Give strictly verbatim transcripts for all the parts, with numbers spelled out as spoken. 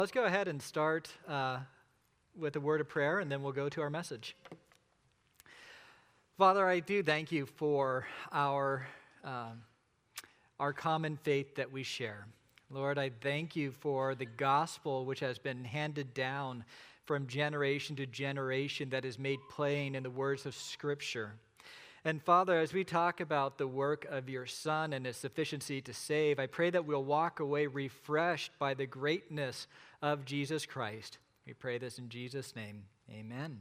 Let's go ahead and start uh, with a word of prayer, and then we'll go to our message. Father, I do thank you for our, um, our common faith that we share. Lord, I thank you for the gospel which has been handed down from generation to generation that is made plain in the words of Scripture. And Father, as we talk about the work of your Son and his sufficiency to save, I pray that we'll walk away refreshed by the greatness of Jesus Christ. We pray this in Jesus' name. Amen.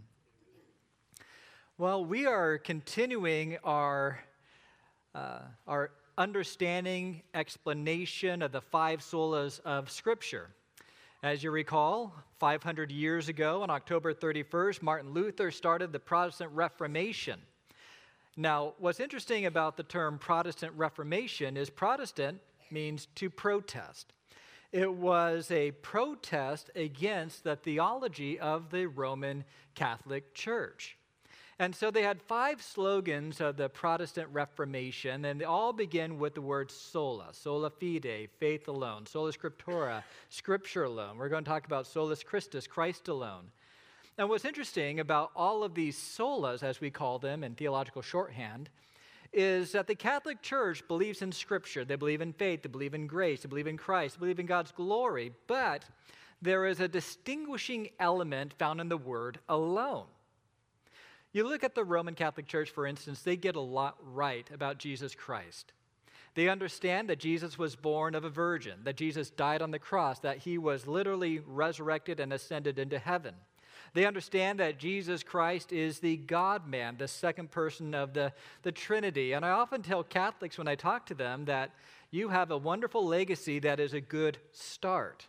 Well, we are continuing our, uh, our understanding, explanation of the five solas of Scripture. As you recall, five hundred years ago, on October thirty-first, Martin Luther started the Protestant Reformation. Now, what's interesting about the term Protestant Reformation is Protestant means to protest. It was a protest against the theology of the Roman Catholic Church. And so they had five slogans of the Protestant Reformation, and they all begin with the word sola, sola fide, faith alone, sola scriptura, scripture alone. We're going to talk about solus Christus, Christ alone. And what's interesting about all of these solas, as we call them in theological shorthand, is that the Catholic Church believes in Scripture. They believe in faith, they believe in grace, they believe in Christ, they believe in God's glory, but there is a distinguishing element found in the word alone. You look at the Roman Catholic Church, for instance, they get a lot right about Jesus Christ. They understand that Jesus was born of a virgin, that Jesus died on the cross, that he was literally resurrected and ascended into heaven. They understand that Jesus Christ is the God-man, the second person of the, the Trinity. And I often tell Catholics when I talk to them that you have a wonderful legacy that is a good start.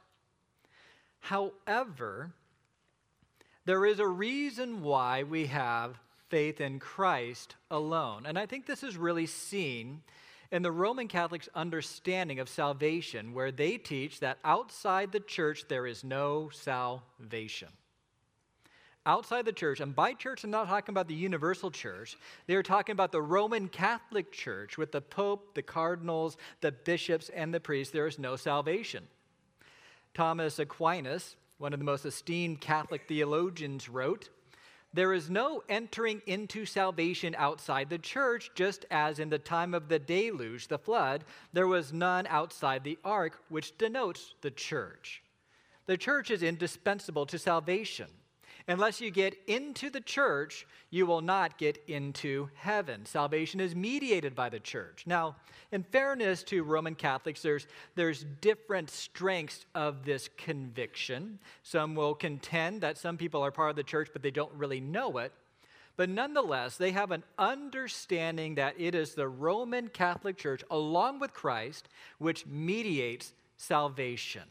However, there is a reason why we have faith in Christ alone. And I think this is really seen in the Roman Catholics' understanding of salvation, where they teach that outside the church there is no salvation. Outside the church, and by church I'm not talking about the universal church, they're talking about the Roman Catholic Church with the Pope, the cardinals, the bishops, and the priests. There is no salvation. Thomas Aquinas, one of the most esteemed Catholic theologians, wrote, "There is no entering into salvation outside the church, just as in the time of the deluge, the flood, there was none outside the ark, which denotes the church." The church is indispensable to salvation. Unless you get into the church, you will not get into heaven. Salvation is mediated by the church. Now, in fairness to Roman Catholics, there's, there's different strengths of this conviction. Some will contend that some people are part of the church, but they don't really know it. But nonetheless, they have an understanding that it is the Roman Catholic Church, along with Christ, which mediates salvation.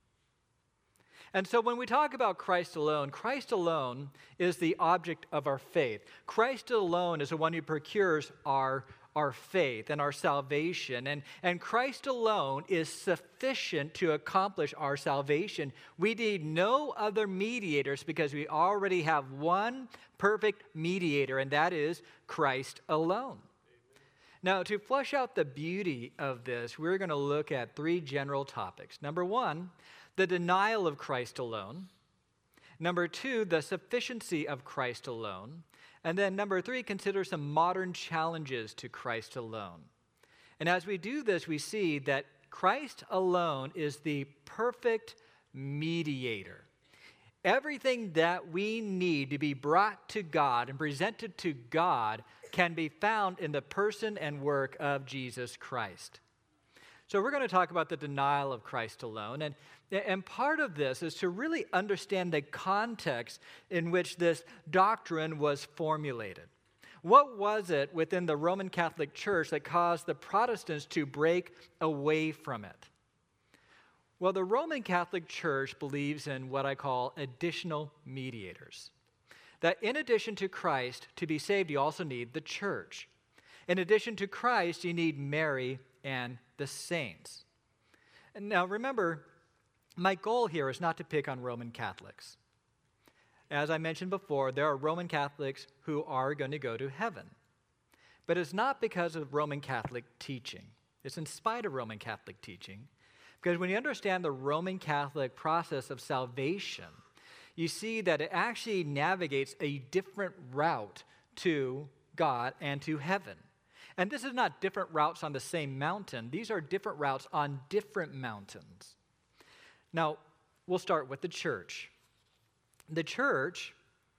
And so when we talk about Christ alone, Christ alone is the object of our faith. Christ alone is the one who procures our, our faith and our salvation. And, and Christ alone is sufficient to accomplish our salvation. We need no other mediators because we already have one perfect mediator, and that is Christ alone. Now, to flesh out the beauty of this, we're going to look at three general topics. Number one, the denial of Christ alone. Number two, the sufficiency of Christ alone. And then number three, consider some modern challenges to Christ alone. And as we do this, we see that Christ alone is the perfect mediator. Everything that we need to be brought to God and presented to God can be found in the person and work of Jesus Christ. So we're going to talk about the denial of Christ alone. And, and part of this is to really understand the context in which this doctrine was formulated. What was it within the Roman Catholic Church that caused the Protestants to break away from it? Well, the Roman Catholic Church believes in what I call additional mediators. That in addition to Christ, to be saved, you also need the church. In addition to Christ, you need Mary and the saints. And now remember, my goal here is not to pick on Roman Catholics. As I mentioned before, there are Roman Catholics who are going to go to heaven. But it's not because of Roman Catholic teaching. It's in spite of Roman Catholic teaching, Because when you understand the Roman Catholic process of salvation, you see that it actually navigates a different route to God and to heaven. And this is not different routes on the same mountain. These are different routes on different mountains. Now, we'll start with the church. The church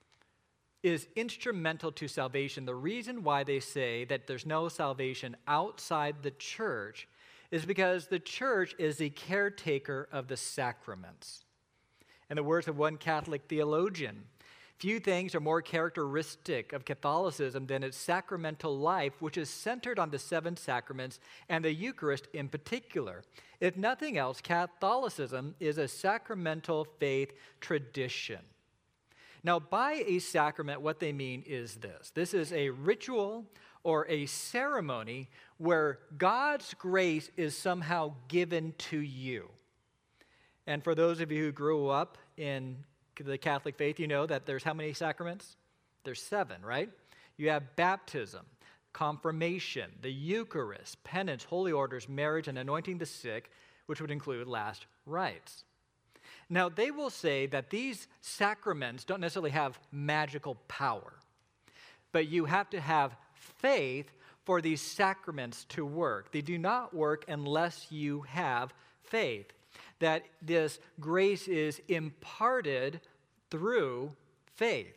is instrumental to salvation. The reason why they say that there's no salvation outside the church is because the church is the caretaker of the sacraments. In the words of one Catholic theologian, few things are more characteristic of Catholicism than its sacramental life, which is centered on the seven sacraments and the Eucharist in particular. If nothing else, Catholicism is a sacramental faith tradition. Now, by a sacrament, what they mean is this. This is a ritual or a ceremony where God's grace is somehow given to you. And for those of you who grew up in the Catholic faith, you know that there's how many sacraments? There's seven, right? You have baptism, confirmation, the Eucharist, penance, holy orders, marriage, and anointing the sick, which would include last rites. Now, they will say that these sacraments don't necessarily have magical power, but you have to have faith for these sacraments to work. They do not work unless you have faith, that this grace is imparted through faith.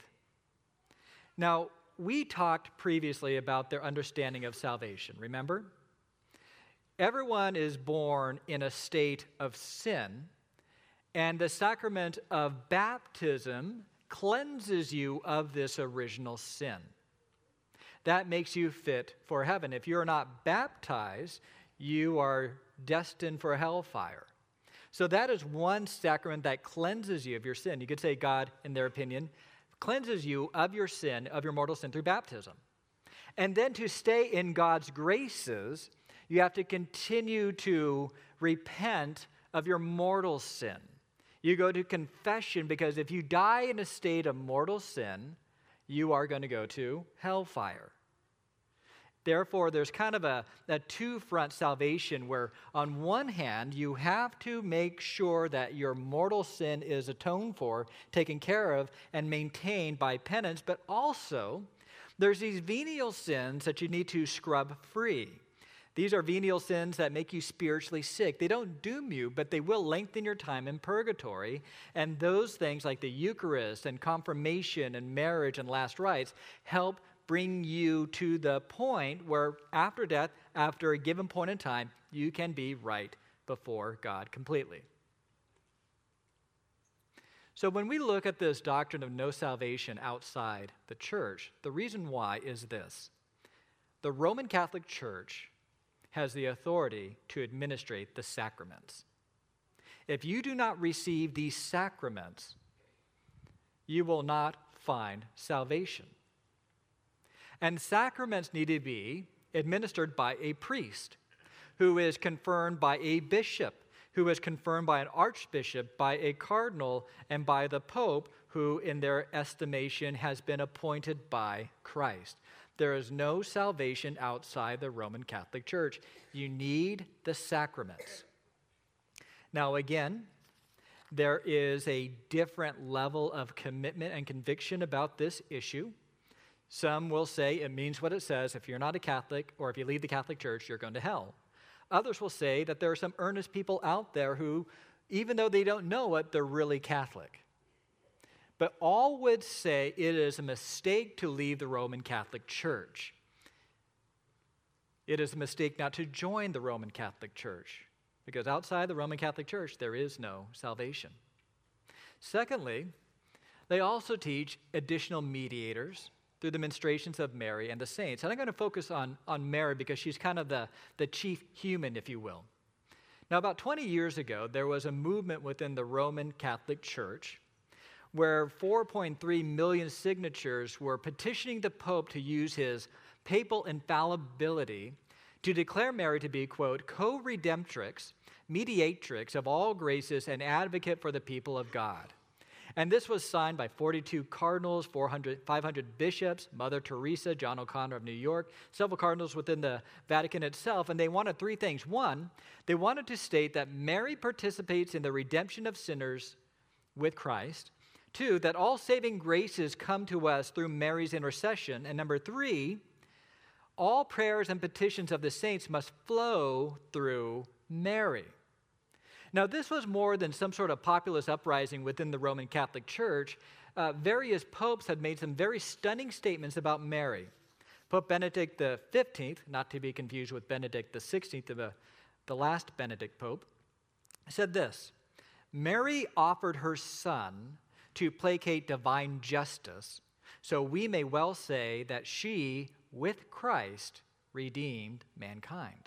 Now, we talked previously about their understanding of salvation, remember? Everyone is born in a state of sin, and the sacrament of baptism cleanses you of this original sin. That makes you fit for heaven. If you're not baptized, you are destined for hellfire. So that is one sacrament that cleanses you of your sin. You could say God, in their opinion, cleanses you of your sin, of your mortal sin through baptism. And then to stay in God's graces, you have to continue to repent of your mortal sin. You go to confession because if you die in a state of mortal sin, you are going to go to hellfire. Therefore, there's kind of a, a two-front salvation where on one hand, you have to make sure that your mortal sin is atoned for, taken care of, and maintained by penance, but also there's these venial sins that you need to scrub free. These are venial sins that make you spiritually sick. They don't doom you, but they will lengthen your time in purgatory. And those things like the Eucharist and confirmation and marriage and last rites help bring you to the point where after death, after a given point in time, you can be right before God completely. So when we look at this doctrine of no salvation outside the church, the reason why is this. The Roman Catholic Church has the authority to administrate the sacraments. If you do not receive these sacraments, you will not find salvation. And sacraments need to be administered by a priest who is confirmed by a bishop, who is confirmed by an archbishop, by a cardinal, and by the pope, who in their estimation has been appointed by Christ. There is no salvation outside the Roman Catholic Church. You need the sacraments. Now again, there is a different level of commitment and conviction about this issue. Some will say it means what it says. If you're not a Catholic or if you leave the Catholic Church, you're going to hell. Others will say that there are some earnest people out there who, even though they don't know it, they're really Catholic. But all would say it is a mistake to leave the Roman Catholic Church. It is a mistake not to join the Roman Catholic Church, because outside the Roman Catholic Church, there is no salvation. Secondly, they also teach additional mediators through the ministrations of Mary and the saints. And I'm going to focus on, on Mary because she's kind of the, the chief human, if you will. Now, about twenty years ago, there was a movement within the Roman Catholic Church where four point three million signatures were petitioning the Pope to use his papal infallibility to declare Mary to be, quote, co-redemptrix, mediatrix of all graces, and advocate for the people of God. And this was signed by forty-two cardinals, four hundred, five hundred bishops, Mother Teresa, John O'Connor of New York, several cardinals within the Vatican itself, and they wanted three things. One, they wanted to state that Mary participates in the redemption of sinners with Christ. Two, that all saving graces come to us through Mary's intercession. And number three, all prayers and petitions of the saints must flow through Mary. Now, this was more than some sort of populist uprising within the Roman Catholic Church. Uh, various popes had made some very stunning statements about Mary. Pope Benedict the fifteenth, not to be confused with Benedict the sixteenth, the, the last Benedict pope, said this: Mary offered her son to placate divine justice, so we may well say that she, with Christ, redeemed mankind.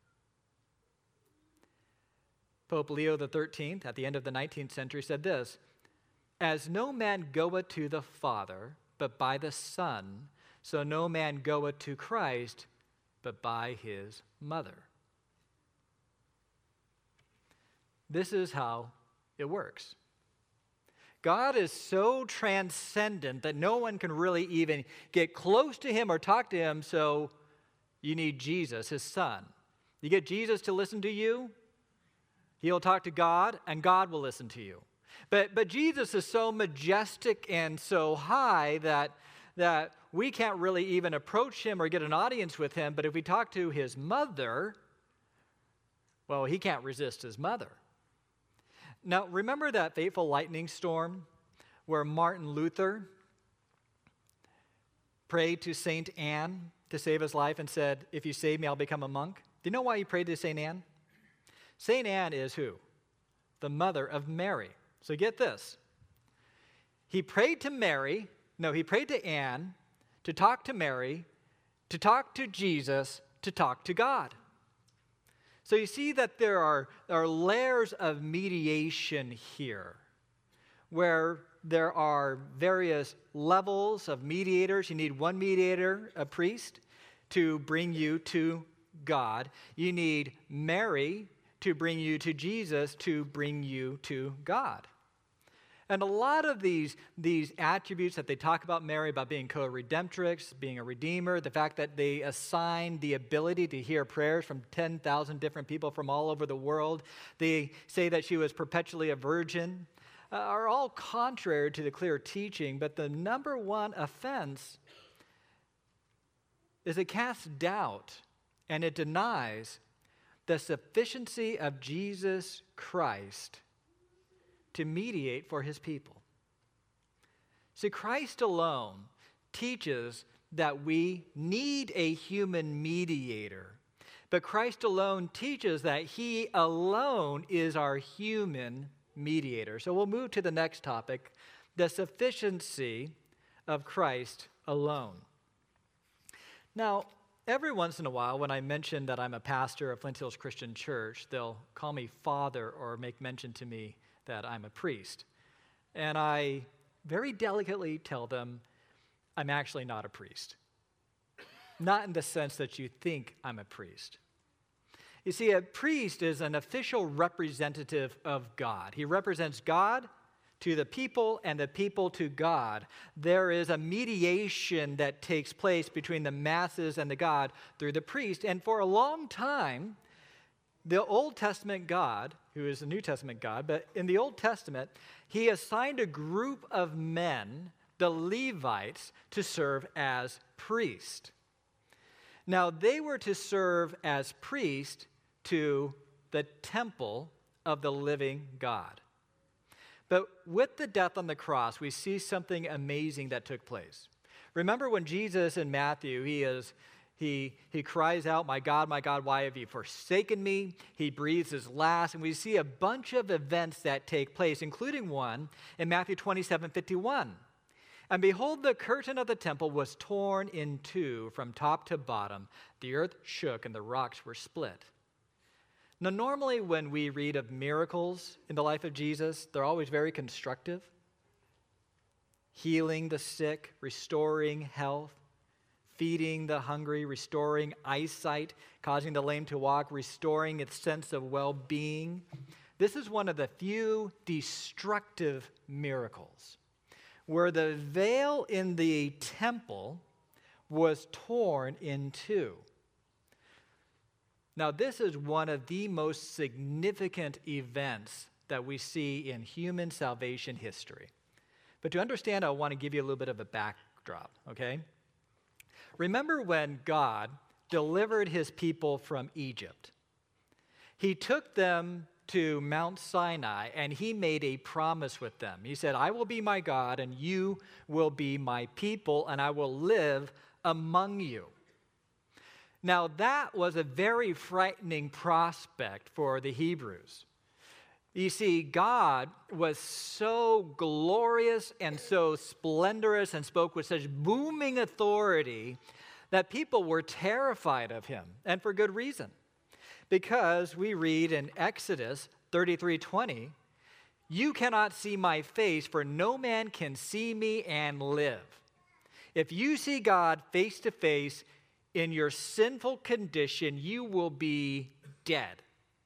Pope Leo the thirteenth, at the end of the nineteenth century, said this: As no man goeth to the Father, but by the Son, so no man goeth to Christ, but by his mother. This is how it works. God is so transcendent that no one can really even get close to him or talk to him, so you need Jesus, his son. You get Jesus to listen to you, he'll talk to God, and God will listen to you. But but Jesus is so majestic and so high that, that we can't really even approach him or get an audience with him. But if we talk to his mother, well, he can't resist his mother. Now, remember that fateful lightning storm where Martin Luther prayed to Saint Anne to save his life and said, if you save me, I'll become a monk? Do you know why he prayed to Saint Anne? Saint Anne is who? The mother of Mary. So get this. He prayed to Mary, no, he prayed to Anne to talk to Mary, to talk to Jesus, to talk to God. So you see that there are, there are layers of mediation here, where there are various levels of mediators. You need one mediator, a priest, to bring you to God. You need Mary to bring you to Jesus, to bring you to God. And a lot of these, these attributes that they talk about Mary, about being co-redemptrix, being a redeemer, the fact that they assign the ability to hear prayers from ten thousand different people from all over the world, they say that she was perpetually a virgin, uh, are all contrary to the clear teaching. But the number one offense is it casts doubt and it denies the sufficiency of Jesus Christ to mediate for his people. See, Christ alone teaches that we need a human mediator, but Christ alone teaches that he alone is our human mediator. So we'll move to the next topic, the sufficiency of Christ alone. Now, every once in a while, when I mention that I'm a pastor of Flint Hills Christian Church, they'll call me father or make mention to me that I'm a priest. And I very delicately tell them I'm actually not a priest. Not in the sense that you think I'm a priest. You see, a priest is an official representative of God. He represents God to the people and the people to God. There is a mediation that takes place between the masses and the God through the priest. And for a long time, the Old Testament God, who is the New Testament God, but in the Old Testament, he assigned a group of men, the Levites, to serve as priests. Now, they were to serve as priests to the temple of the living God. But with the death on the cross, we see something amazing that took place. Remember when Jesus in Matthew, he is He, he cries out, my God, my God, why have you forsaken me? He breathes his last, and we see a bunch of events that take place, including one in Matthew twenty-seven fifty-one. And behold, the curtain of the temple was torn in two from top to bottom. The earth shook and the rocks were split. Now, normally when we read of miracles in the life of Jesus, they're always very constructive. Healing the sick, restoring health, feeding the hungry, restoring eyesight, causing the lame to walk, restoring its sense of well-being, This is one of the few destructive miracles where the veil in the temple was torn in two. Now, this is one of the most significant events that we see in human salvation history. But to understand, I want to give you a little bit of a backdrop, okay? Remember when God delivered his people from Egypt? He took them to Mount Sinai, and he made a promise with them. He said, I will be my God, and you will be my people, and I will live among you. Now, that was a very frightening prospect for the Hebrews. You see, God was so glorious and so splendorous and spoke with such booming authority that people were terrified of him, and for good reason. Because we read in Exodus thirty-three twenty, you cannot see my face, for no man can see me and live. If you see God face to face in your sinful condition, you will be dead.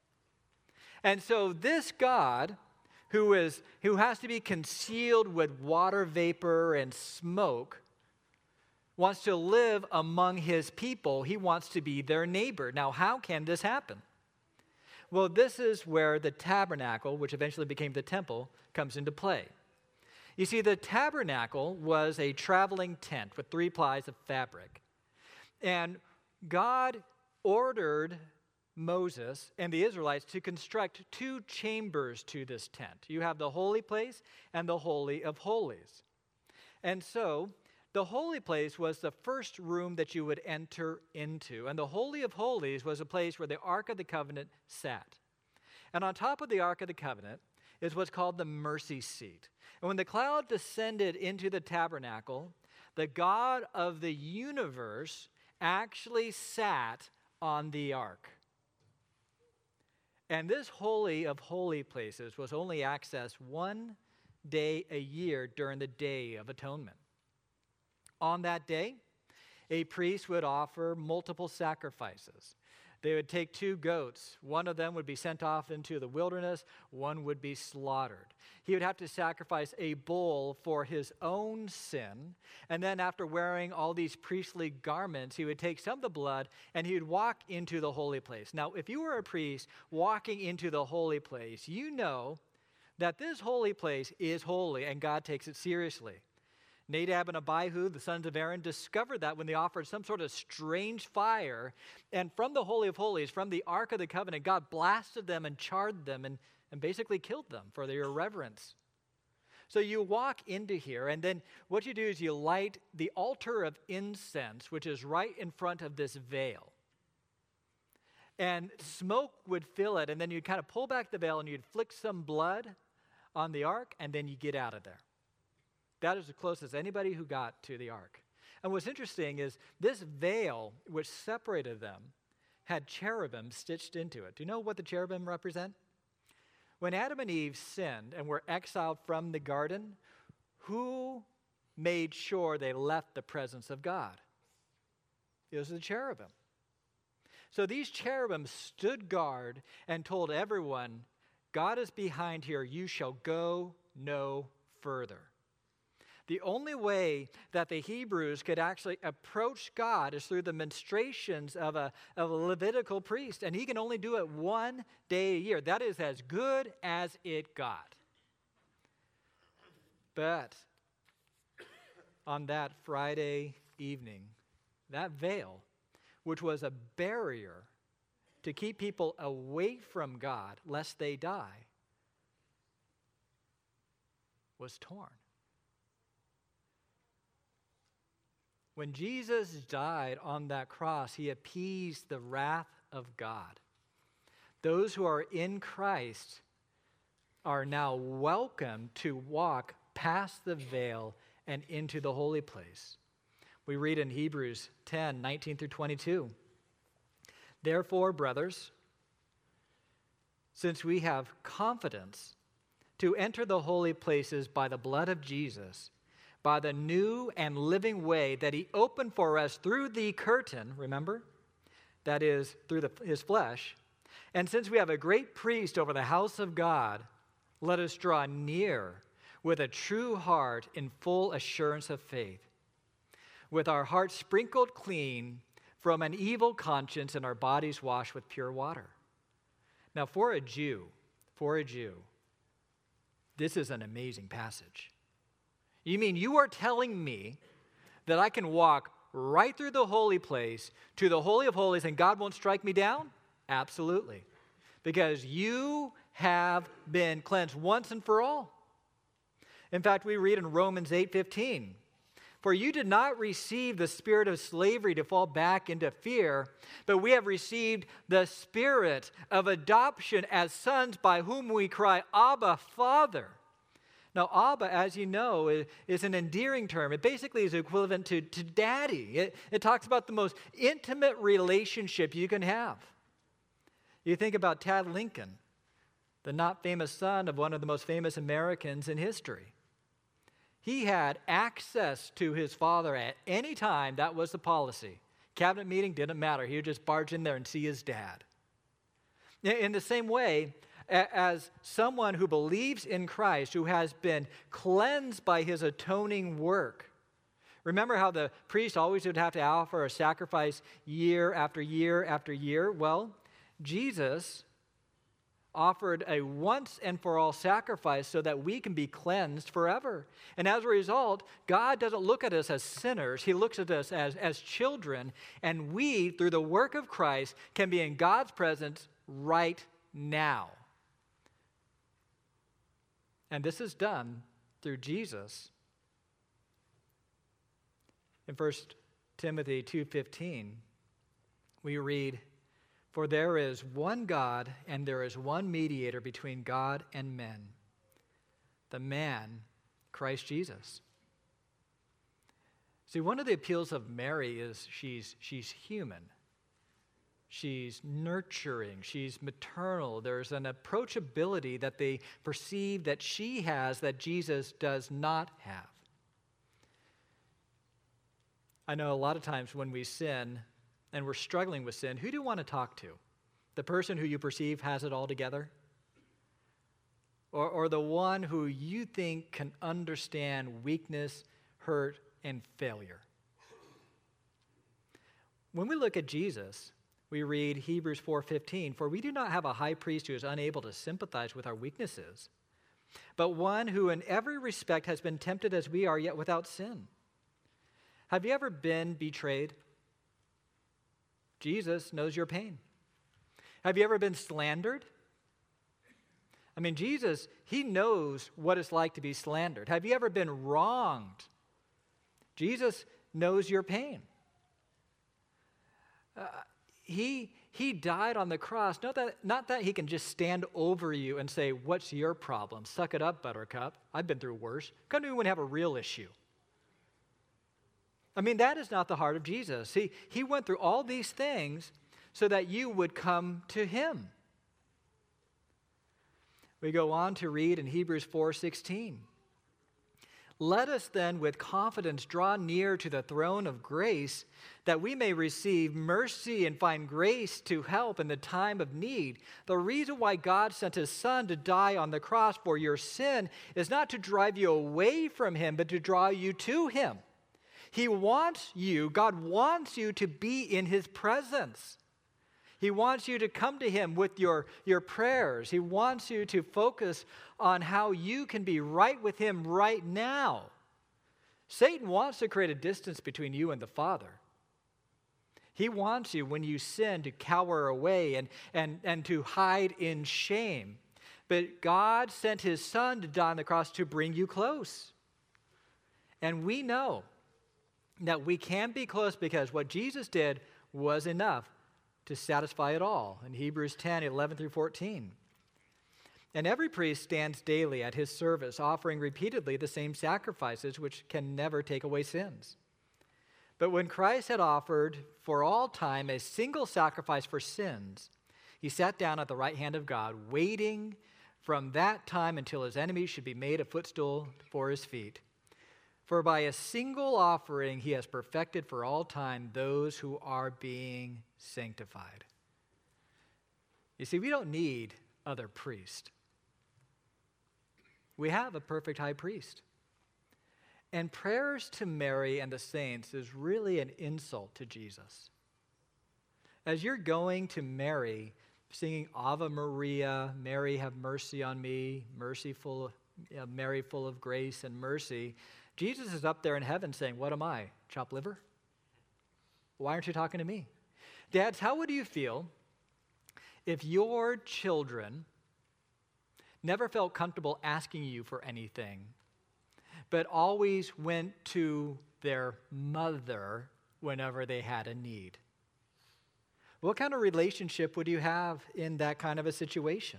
And so this God, who is who has to be concealed with water vapor and smoke, wants to live among his people. He wants to be their neighbor. Now, how can this happen? Well, this is where the tabernacle, which eventually became the temple, comes into play. You see, the tabernacle was a traveling tent with three plies of fabric. And God ordered Moses and the Israelites to construct two chambers to this tent. You have the holy place and the Holy of Holies. And so the holy place was the first room that you would enter into. And the Holy of Holies was a place where the Ark of the Covenant sat. And on top of the Ark of the Covenant is what's called the mercy seat. And when the cloud descended into the tabernacle, the God of the universe actually sat on the ark. And this Holy of Holy Places was only accessed one day a year during the Day of Atonement. On that day, a priest would offer multiple sacrifices. They would take two goats. One of them would be sent off into the wilderness. One would be slaughtered. He would have to sacrifice a bull for his own sin. And then after wearing all these priestly garments, he would take some of the blood and he would walk into the holy place. Now, if you were a priest walking into the holy place, you know that this holy place is holy and God takes it seriously. Nadab and Abihu, the sons of Aaron, discovered that when they offered some sort of strange fire. And from the Holy of Holies, from the Ark of the Covenant, God blasted them and charred them and, and basically killed them for their irreverence. So you walk into here, and then what you do is you light the altar of incense, which is right in front of this veil. And smoke would fill it, and then you'd kind of pull back the veil, and you'd flick some blood on the ark, and then you get out of there. That is the closest anybody who got to the ark. And what's interesting is this veil, which separated them, had cherubim stitched into it. Do you know what the cherubim represent? When Adam and Eve sinned and were exiled from the garden, who made sure they left the presence of God? It was the cherubim. So these cherubim stood guard and told everyone, God is behind here, you shall go no further. The only way that the Hebrews could actually approach God is through the ministrations of a, of a Levitical priest, and he can only do it one day a year. That is as good as it got. But on that Friday evening, that veil, which was a barrier to keep people away from God lest they die, was torn. When Jesus died on that cross, he appeased the wrath of God. Those who are in Christ are now welcome to walk past the veil and into the holy place. We read in Hebrews ten, nineteen through twenty-two. Therefore, brothers, since we have confidence to enter the holy places by the blood of Jesus, by the new and living way that he opened for us through the curtain, remember? That is, through the, his flesh. And since we have a great priest over the house of God, let us draw near with a true heart in full assurance of faith, with our hearts sprinkled clean from an evil conscience and our bodies washed with pure water. Now, for a Jew, for a Jew, this is an amazing passage. You mean you are telling me that I can walk right through the holy place to the Holy of Holies and God won't strike me down? Absolutely. Because you have been cleansed once and for all. In fact, we read in Romans eight fifteen, for you did not receive the spirit of slavery to fall back into fear, but we have received the spirit of adoption as sons by whom we cry, Abba, Father. Now, Abba, as you know, is, is an endearing term. It basically is equivalent to, to daddy. It, it talks about the most intimate relationship you can have. You think about Tad Lincoln, the not famous son of one of the most famous Americans in history. He had access to his father at any time. That was the policy. Cabinet meeting, didn't matter. He would just barge in there and see his dad. In the same way, as someone who believes in Christ, who has been cleansed by his atoning work. Remember how the priest always would have to offer a sacrifice year after year after year? Well, Jesus offered a once and for all sacrifice so that we can be cleansed forever. And as a result, God doesn't look at us as sinners. He looks at us as, as children. And we, through the work of Christ, can be in God's presence right now. And this is done through Jesus. In First Timothy two fifteen, we read, for there is one God and there is one mediator between God and men, the man, Christ Jesus. See, one of the appeals of Mary is she's, she's human. She's nurturing. She's maternal. There's an approachability that they perceive that she has that Jesus does not have. I know a lot of times when we sin and we're struggling with sin, who do you want to talk to? The person who you perceive has it all together? Or, or the one who you think can understand weakness, hurt, and failure? When we look at Jesus, we read Hebrews four fifteen, for we do not have a high priest who is unable to sympathize with our weaknesses, but one who in every respect has been tempted as we are, yet without sin. Have you ever been betrayed? Jesus knows your pain. Have you ever been slandered? I mean, Jesus, he knows what it's like to be slandered. Have you ever been wronged? Jesus knows your pain. Uh, He, he died on the cross, not that, not that he can just stand over you and say, what's your problem? Suck it up, buttercup. I've been through worse. Couldn't even have a real issue. I mean, that is not the heart of Jesus. He, he went through all these things so that you would come to him. We go on to read in Hebrews four sixteen. Let us then with confidence draw near to the throne of grace that we may receive mercy and find grace to help in the time of need. The reason why God sent his son to die on the cross for your sin is not to drive you away from him, but to draw you to him. He wants you, God wants you to be in his presence. He wants you to come to him with your, your prayers. He wants you to focus on how you can be right with him right now. Satan wants to create a distance between you and the Father. He wants you, when you sin, to cower away and, and, and to hide in shame. But God sent his son to die on the cross to bring you close. And we know that we can be close because what Jesus did was enough to satisfy it all, in Hebrews ten, eleven through fourteen. And every priest stands daily at his service, offering repeatedly the same sacrifices, which can never take away sins. But when Christ had offered for all time a single sacrifice for sins, he sat down at the right hand of God, waiting from that time until his enemies should be made a footstool for his feet. For by a single offering he has perfected for all time those who are being sanctified. You see, we don't need other priests. We have a perfect high priest. And prayers to Mary and the saints is really an insult to Jesus. As you're going to Mary, singing Ave Maria, Mary have mercy on me, merciful, uh, Mary full of grace and mercy, Jesus is up there in heaven saying, what am I, chopped liver? Why aren't you talking to me? Dads, how would you feel if your children never felt comfortable asking you for anything, but always went to their mother whenever they had a need? What kind of relationship would you have in that kind of a situation?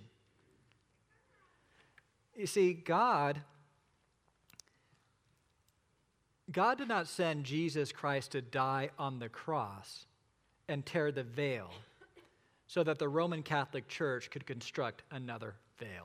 You see, God, God did not send Jesus Christ to die on the cross and tear the veil so that the Roman Catholic Church could construct another veil.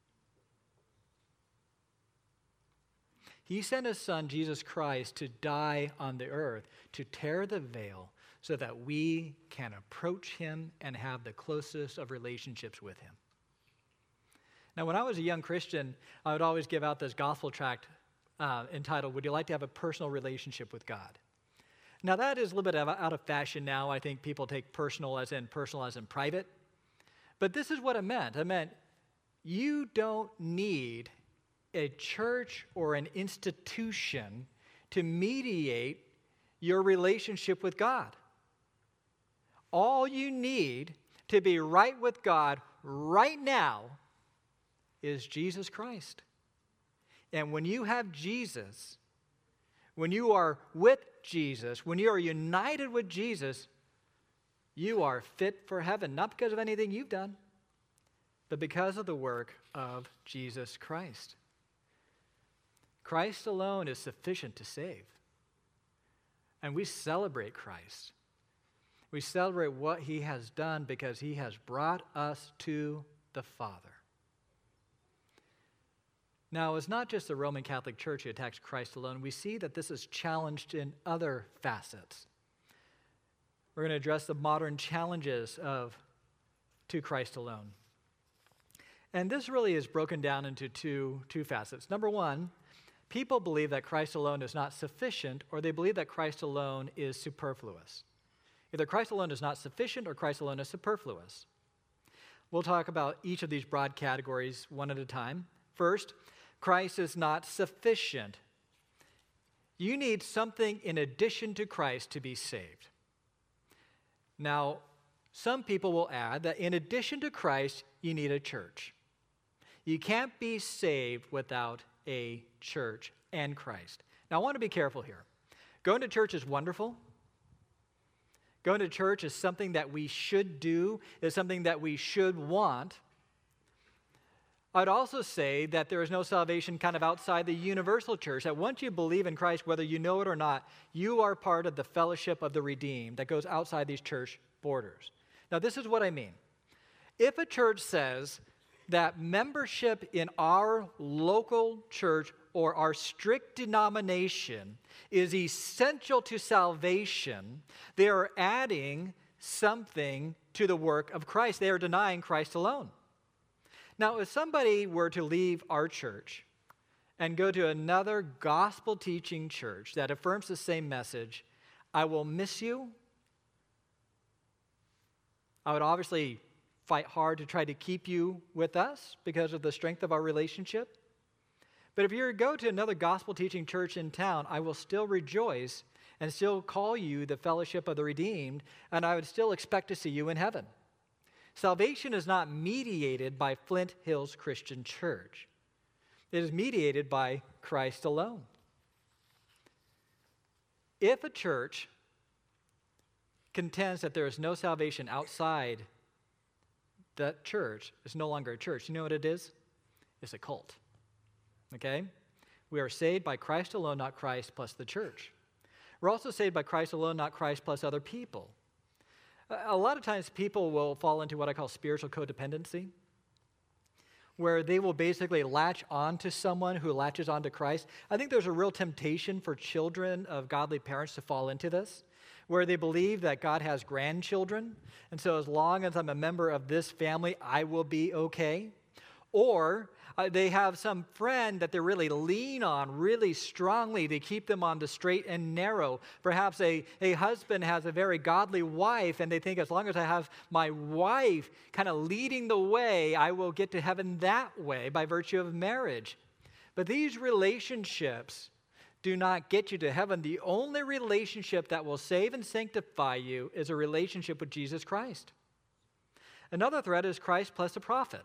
He sent his son, Jesus Christ, to die on the earth, to tear the veil so that we can approach him and have the closest of relationships with him. Now, when I was a young Christian, I would always give out this gospel tract uh, entitled, Would You Like to Have a Personal Relationship with God? Now, that is a little bit out of fashion now. I think people take personal as in personal as in private. But this is what it meant. It meant you don't need a church or an institution to mediate your relationship with God. All you need to be right with God right now is Jesus Christ. And when you have Jesus, when you are with Jesus, when you are united with Jesus, you are fit for heaven, not because of anything you've done, but because of the work of Jesus Christ. Christ alone is sufficient to save. And we celebrate Christ. We celebrate what he has done because he has brought us to the Father. Now, it's not just the Roman Catholic Church who attacks Christ alone. We see that this is challenged in other facets. We're going to address the modern challenges of to Christ alone. And this really is broken down into two, two facets. Number one, people believe that Christ alone is not sufficient, or they believe that Christ alone is superfluous. Either Christ alone is not sufficient or Christ alone is superfluous. We'll talk about each of these broad categories one at a time. First, Christ is not sufficient. You need something in addition to Christ to be saved. Now, some people will add that in addition to Christ, you need a church. You can't be saved without a church and Christ. Now, I want to be careful here. Going to church is wonderful. Going to church is something that we should do, is something that we should want. I'd also say that there is no salvation kind of outside the universal church, that once you believe in Christ, whether you know it or not, you are part of the fellowship of the redeemed that goes outside these church borders. Now, this is what I mean. If a church says that membership in our local church or our strict denomination is essential to salvation, they are adding something to the work of Christ. They are denying Christ alone. Now, if somebody were to leave our church and go to another gospel-teaching church that affirms the same message, I will miss you. I would obviously fight hard to try to keep you with us because of the strength of our relationship. But if you were to go to another gospel-teaching church in town, I will still rejoice and still call you the fellowship of the redeemed, and I would still expect to see you in heaven. Salvation is not mediated by Flint Hills Christian Church. It is mediated by Christ alone. If a church contends that there is no salvation outside that church, it's no longer a church. You know what it is? It's a cult. Okay? We are saved by Christ alone, not Christ plus the church. We're also saved by Christ alone, not Christ plus other people. A lot of times people will fall into what I call spiritual codependency, where they will basically latch on to someone who latches on to Christ. I think there's a real temptation for children of godly parents to fall into this, where they believe that God has grandchildren, and so as long as I'm a member of this family, I will be okay. Or uh, they have some friend that they really lean on really strongly to keep them on the straight and narrow. Perhaps a, a husband has a very godly wife, and they think as long as I have my wife kind of leading the way, I will get to heaven that way by virtue of marriage. But these relationships do not get you to heaven. The only relationship that will save and sanctify you is a relationship with Jesus Christ. Another thread is Christ plus a prophet.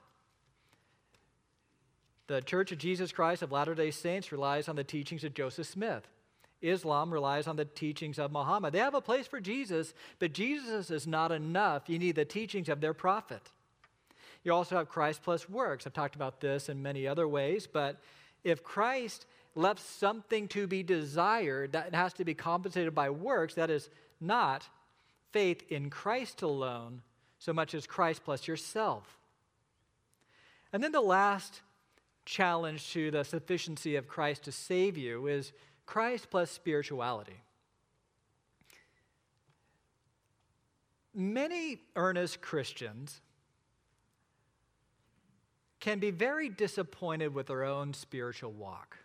The Church of Jesus Christ of Latter-day Saints relies on the teachings of Joseph Smith. Islam relies on the teachings of Muhammad. They have a place for Jesus, but Jesus is not enough. You need the teachings of their prophet. You also have Christ plus works. I've talked about this in many other ways, but if Christ left something to be desired that has to be compensated by works, that is not faith in Christ alone, so much as Christ plus yourself. And then the last challenge to the sufficiency of Christ to save you is Christ plus spirituality. Many earnest Christians can be very disappointed with their own spiritual walk.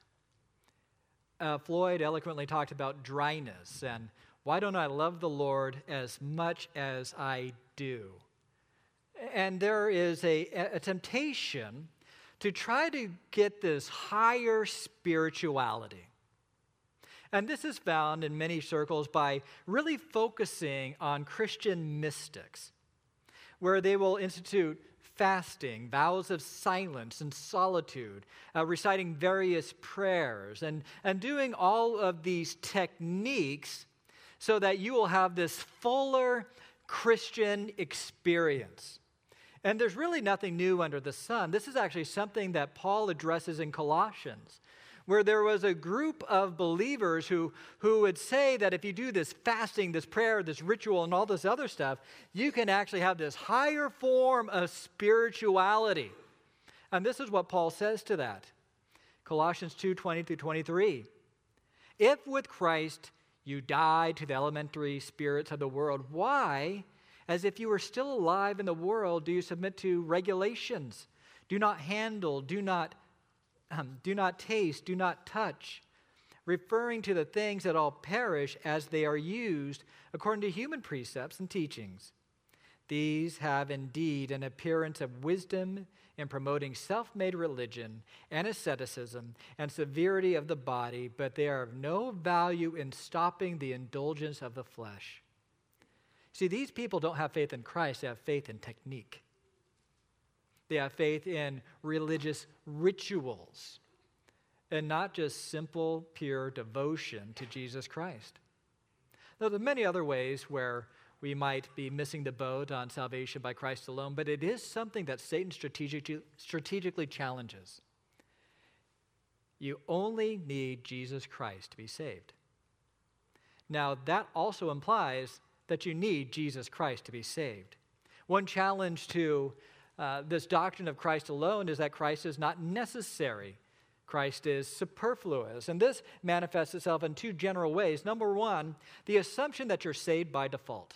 Uh, Floyd eloquently talked about dryness and why don't I love the Lord as much as I do? And there is a, a temptation to try to get this higher spirituality. And this is found in many circles by really focusing on Christian mystics, where they will institute fasting, vows of silence and solitude, uh, reciting various prayers, and, and doing all of these techniques so that you will have this fuller Christian experience. And there's really nothing new under the sun. This is actually something that Paul addresses in Colossians, where there was a group of believers who, who would say that if you do this fasting, this prayer, this ritual, and all this other stuff, you can actually have this higher form of spirituality. And this is what Paul says to that. Colossians two, twenty through twenty-three. If with Christ you died to the elementary spirits of the world, why, as if you were still alive in the world, do you submit to regulations? Do not handle, do not, um, do not taste, do not touch, referring to the things that all perish as they are used according to human precepts and teachings. These have indeed an appearance of wisdom in promoting self-made religion and asceticism and severity of the body, but they are of no value in stopping the indulgence of the flesh. See, these people don't have faith in Christ, they have faith in technique. They have faith in religious rituals and not just simple, pure devotion to Jesus Christ. Now, there are many other ways where we might be missing the boat on salvation by Christ alone, but it is something that Satan strategically, strategically challenges. You only need Jesus Christ to be saved. Now, that also implies that you need Jesus Christ to be saved. One challenge to uh, this doctrine of Christ alone is that Christ is not necessary. Christ is superfluous. And this manifests itself in two general ways. Number one, the assumption that you're saved by default.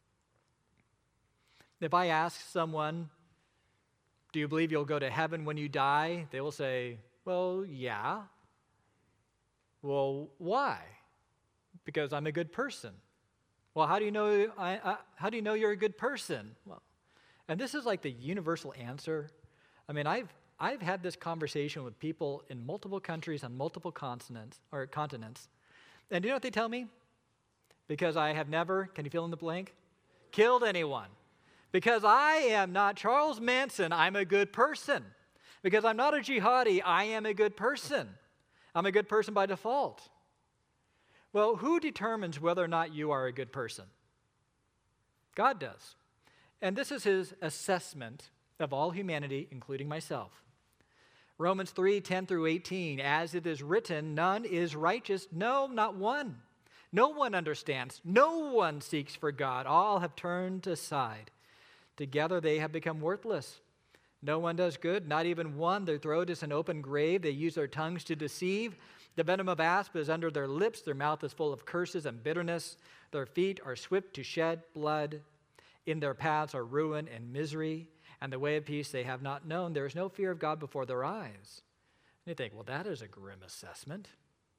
If I ask someone, do you believe you'll go to heaven when you die? They will say, well, yeah. Well, why? Because I'm a good person. Well, how do you know? I, I, how do you know you're a good person? Well, and this is like the universal answer. I mean, I've I've had this conversation with people in multiple countries on multiple continents or continents, and do you know what they tell me? Because I have never, can you fill in the blank? Killed anyone. Because I am not Charles Manson, I'm a good person. Because I'm not a jihadi, I am a good person. I'm a good person by default. Well, who determines whether or not you are a good person? God does. And this is his assessment of all humanity, including myself. Romans three, ten through eighteen, as it is written, none is righteous, no, not one. No one understands, no one seeks for God. All have turned aside. Together they have become worthless. No one does good, not even one. Their throat is an open grave. They use their tongues to deceive. The venom of asp is under their lips. Their mouth is full of curses and bitterness. Their feet are swift to shed blood. In their paths are ruin and misery, and the way of peace they have not known. There is no fear of God before their eyes. And you think, well, that is a grim assessment.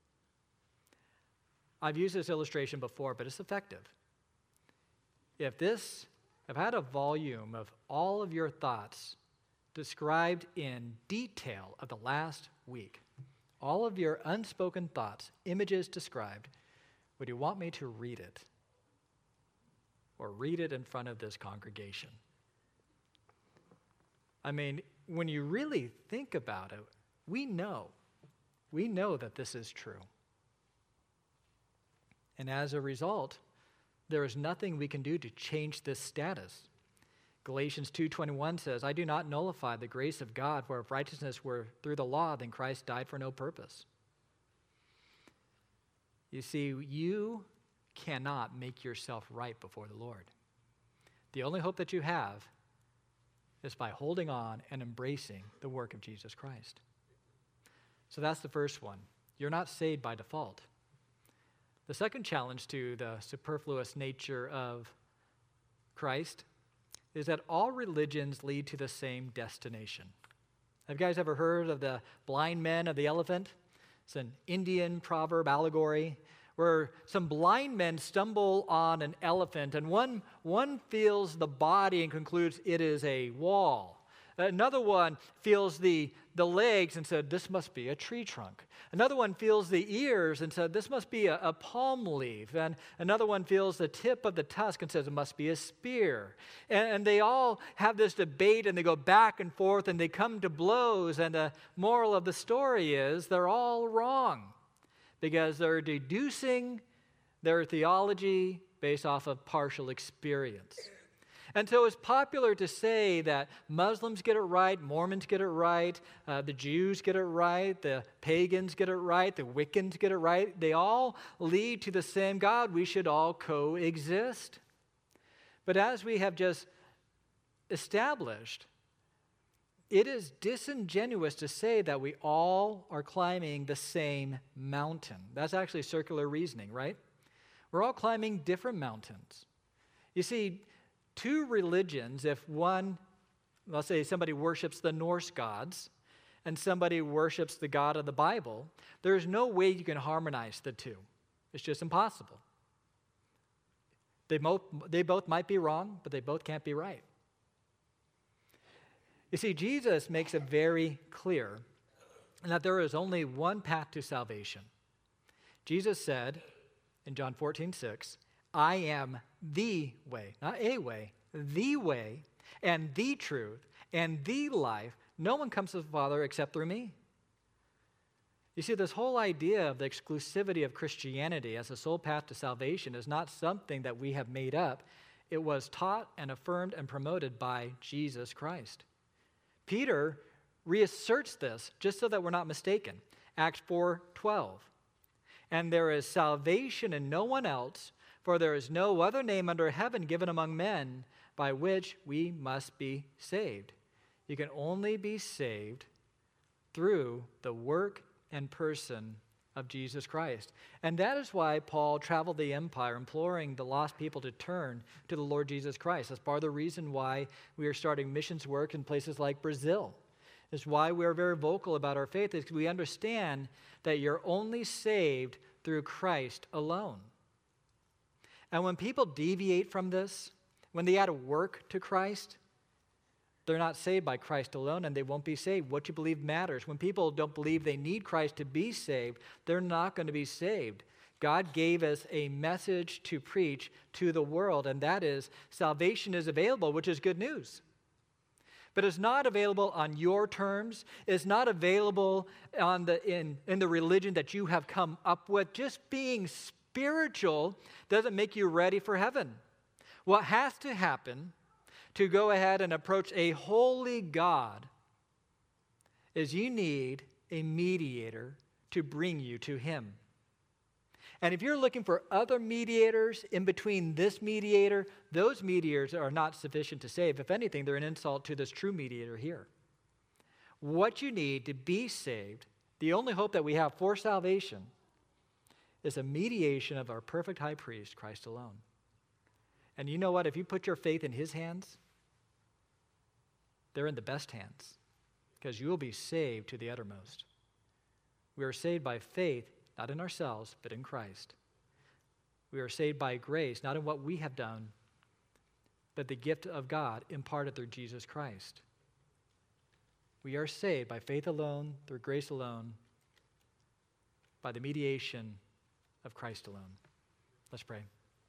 I've used this illustration before, but it's effective. If this, if I had a volume of all of your thoughts described in detail of the last week, all of your unspoken thoughts, images described, would you want me to read it? Or read it in front of this congregation? I mean, when you really think about it, we know, we know that this is true. And as a result, there is nothing we can do to change this status. Galatians two twenty-one says, I do not nullify the grace of God, for if righteousness were through the law, then Christ died for no purpose. You see, you cannot make yourself right before the Lord. The only hope that you have is by holding on and embracing the work of Jesus Christ. So that's the first one. You're not saved by default. The second challenge to the superfluous nature of Christ is that all religions lead to the same destination. Have you guys ever heard of the blind men of the elephant? It's an Indian proverb allegory where some blind men stumble on an elephant, and one, one feels the body and concludes it is a wall. Another one feels the, the legs and said, this must be a tree trunk. Another one feels the ears and said, this must be a, a palm leaf. And another one feels the tip of the tusk and says, it must be a spear. And, and they all have this debate and they go back and forth and they come to blows. And the moral of the story is they're all wrong because they're deducing their theology based off of partial experience. And so it's popular to say that Muslims get it right, Mormons get it right, uh, the Jews get it right, the pagans get it right, the Wiccans get it right. They all lead to the same God. We should all coexist. But as we have just established, it is disingenuous to say that we all are climbing the same mountain. That's actually circular reasoning, right? We're all climbing different mountains. You see, two religions, if one, let's say somebody worships the Norse gods and somebody worships the God of the Bible, there's no way you can harmonize the two. It's just impossible. They both, they both might be wrong, but they both can't be right. You see, Jesus makes it very clear that there is only one path to salvation. Jesus said in John fourteen six, I am the way, not a way, the way and the truth and the life. No one comes to the Father except through me. You see, this whole idea of the exclusivity of Christianity as the sole path to salvation is not something that we have made up. It was taught and affirmed and promoted by Jesus Christ. Peter reasserts this just so that we're not mistaken. Acts four twelve. And there is salvation in no one else, for there is no other name under heaven given among men by which we must be saved. You can only be saved through the work and person of Jesus Christ. And that is why Paul traveled the empire imploring the lost people to turn to the Lord Jesus Christ. That's part of the reason why we are starting missions work in places like Brazil. It's why we are very vocal about our faith, is because we understand that you're only saved through Christ alone. And when people deviate from this, when they add work to Christ, they're not saved by Christ alone, and they won't be saved. What you believe matters. When people don't believe they need Christ to be saved, they're not going to be saved. God gave us a message to preach to the world, and that is salvation is available, which is good news. But it's not available on your terms. It's not available on the, in, in the religion that you have come up with. Just being spiritual doesn't make you ready for heaven. What has to happen to go ahead and approach a holy God is you need a mediator to bring you to him. And if you're looking for other mediators in between this mediator, those mediators are not sufficient to save. If anything, they're an insult to this true mediator here. What you need to be saved, the only hope that we have for salvation, is a mediation of our perfect high priest, Christ alone. And you know what? If you put your faith in his hands, they're in the best hands, because you will be saved to the uttermost. We are saved by faith, not in ourselves, but in Christ. We are saved by grace, not in what we have done, but the gift of God imparted through Jesus Christ. We are saved by faith alone, through grace alone, by the mediation of Christ alone. Let's pray.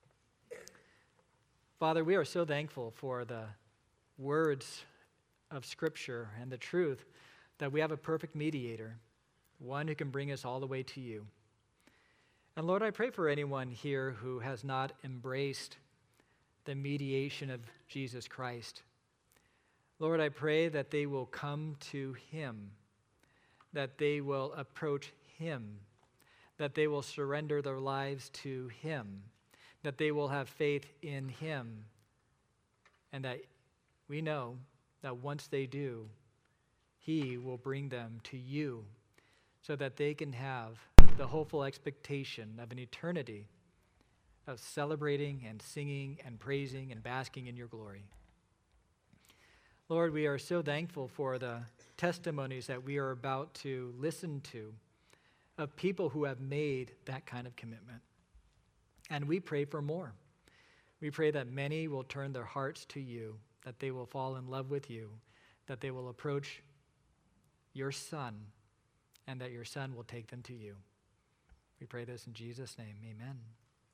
Father, we are so thankful for the words of Scripture and the truth that we have a perfect mediator, one who can bring us all the way to you. And Lord, I pray for anyone here who has not embraced the mediation of Jesus Christ. Lord, I pray that they will come to him, that they will approach him, that they will surrender their lives to him, that they will have faith in him, and that we know that once they do, he will bring them to you so that they can have the hopeful expectation of an eternity of celebrating and singing and praising and basking in your glory. Lord, we are so thankful for the testimonies that we are about to listen to of people who have made that kind of commitment. And we pray for more. We pray that many will turn their hearts to you, that they will fall in love with you, that they will approach your Son, and that your Son will take them to you. We pray this in Jesus' name. Amen.